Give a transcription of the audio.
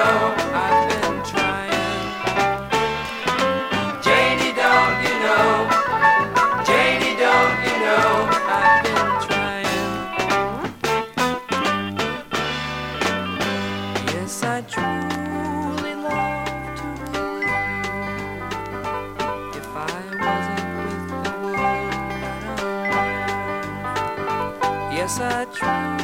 know I've been trying? Janie, don't you know? Janie, don't you know I've been trying? Yes, I truly love to be with you. If I wasn't with the world that I'm with. Yes, I truly